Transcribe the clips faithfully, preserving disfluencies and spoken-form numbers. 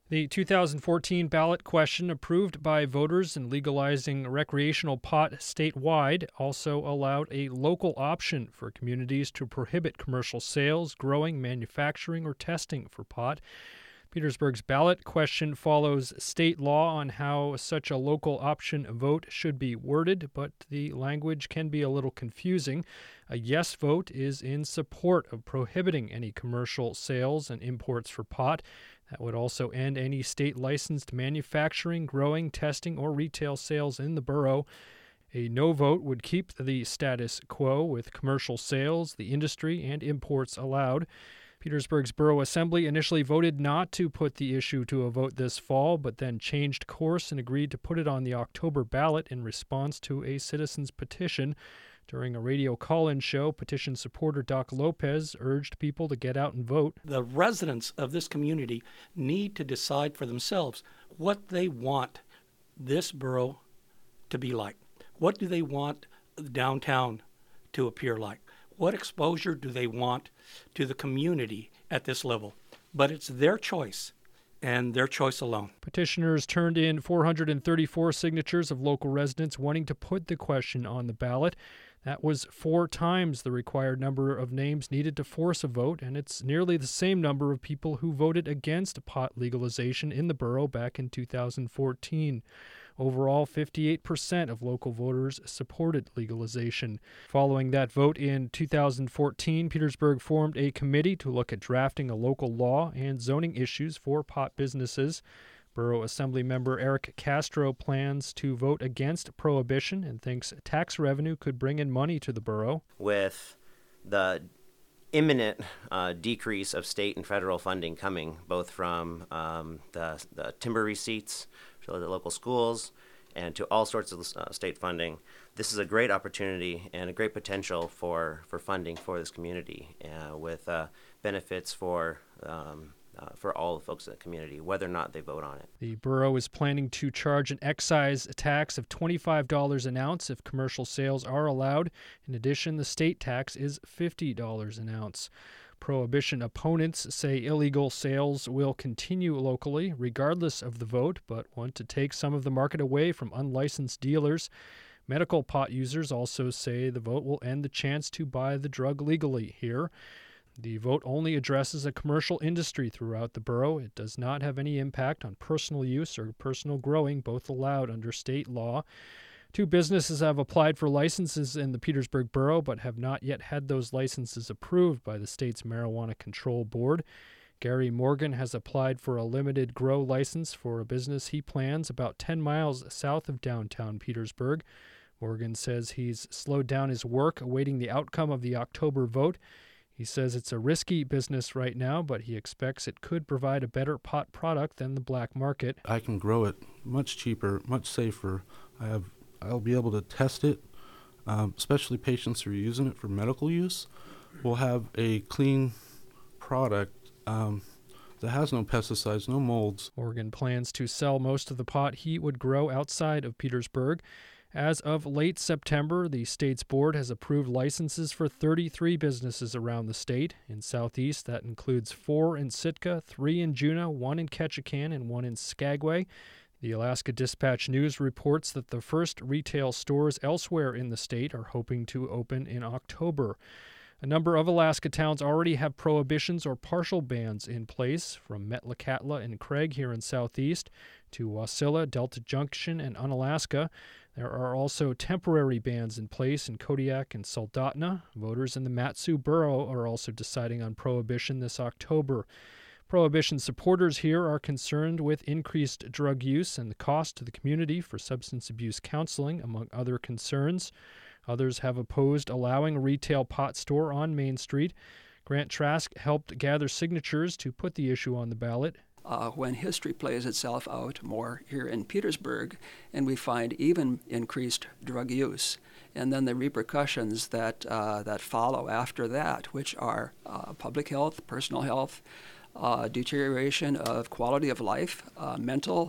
The two thousand fourteen ballot question approved by voters in legalizing recreational pot statewide also allowed a local option for communities to prohibit commercial sales, growing, manufacturing, or testing for pot. Petersburg's ballot question follows state law on how such a local option vote should be worded, but the language can be a little confusing. A yes vote is in support of prohibiting any commercial sales and imports for pot. That would also end any state-licensed manufacturing, growing, testing, or retail sales in the borough. A no vote would keep the status quo with commercial sales, the industry, and imports allowed. Petersburg's Borough Assembly initially voted not to put the issue to a vote this fall, but then changed course and agreed to put it on the October ballot in response to a citizen's petition. During a radio call-in show, petition supporter Doc Lopez urged people to get out and vote. The residents of this community need to decide for themselves what they want this borough to be like. What do they want downtown to appear like? What exposure do they want to the community at this level? But it's their choice, and their choice alone. Petitioners turned in four hundred thirty-four signatures of local residents wanting to put the question on the ballot. That was four times the required number of names needed to force a vote, and it's nearly the same number of people who voted against pot legalization in the borough back in two thousand fourteen. Overall, fifty-eight percent of local voters supported legalization. Following that vote in two thousand fourteen, Petersburg formed a committee to look at drafting a local law and zoning issues for pot businesses. Borough Assembly member Eric Castro plans to vote against prohibition and thinks tax revenue could bring in money to the borough. With the imminent uh, decrease of state and federal funding coming, both from um, the, the timber receipts to the local schools and to all sorts of uh, state funding, this is a great opportunity and a great potential for, for funding for this community uh, with uh, benefits for um, Uh, for all the folks in the community, whether or not they vote on it. The borough is planning to charge an excise tax of twenty-five dollars an ounce if commercial sales are allowed. In addition, the state tax is fifty dollars an ounce. Prohibition opponents say illegal sales will continue locally, regardless of the vote, but want to take some of the market away from unlicensed dealers. Medical pot users also say the vote will end the chance to buy the drug legally here. The vote only addresses a commercial industry throughout the borough. It does not have any impact on personal use or personal growing, both allowed under state law. Two businesses have applied for licenses in the Petersburg Borough, but have not yet had those licenses approved by the state's Marijuana Control Board. Gary Morgan has applied for a limited grow license for a business he plans about ten miles south of downtown Petersburg. Morgan says he's slowed down his work, awaiting the outcome of the October vote. He says it's a risky business right now, but he expects it could provide a better pot product than the black market. I can grow it much cheaper, much safer. I have, I'll be able to test it, um, especially patients who are using it for medical use will have a clean product um, that has no pesticides, no molds. Morgan plans to sell most of the pot he would grow outside of Petersburg. As of late September, the state's board has approved licenses for thirty-three businesses around the state. In Southeast, that includes four in Sitka, three in Juneau, one in Ketchikan, and one in Skagway. The Alaska Dispatch News reports that the first retail stores elsewhere in the state are hoping to open in October. A number of Alaska towns already have prohibitions or partial bans in place, from Metlakatla and Craig here in Southeast to Wasilla, Delta Junction, and Unalaska. There are also temporary bans in place in Kodiak and Soldotna. Voters in the Mat-Su Borough are also deciding on prohibition this October. Prohibition supporters here are concerned with increased drug use and the cost to the community for substance abuse counseling, among other concerns. Others have opposed allowing a retail pot store on Main Street. Grant Trask helped gather signatures to put the issue on the ballot. Uh, when history plays itself out more here in Petersburg, and we find even increased drug use, and then the repercussions that uh, that follow after that, which are uh, public health, personal health, uh, deterioration of quality of life, uh, mental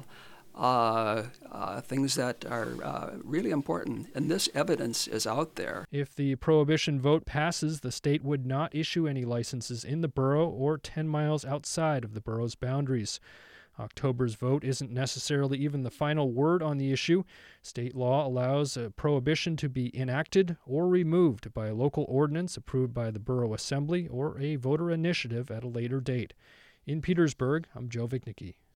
uh, uh, things that are uh, really important. And this evidence is out there. If the prohibition vote passes, the state would not issue any licenses in the borough or ten miles outside of the borough's boundaries. October's vote isn't necessarily even the final word on the issue. State law allows a prohibition to be enacted or removed by a local ordinance approved by the Borough Assembly or a voter initiative at a later date. In Petersburg, I'm Joe Vignicki.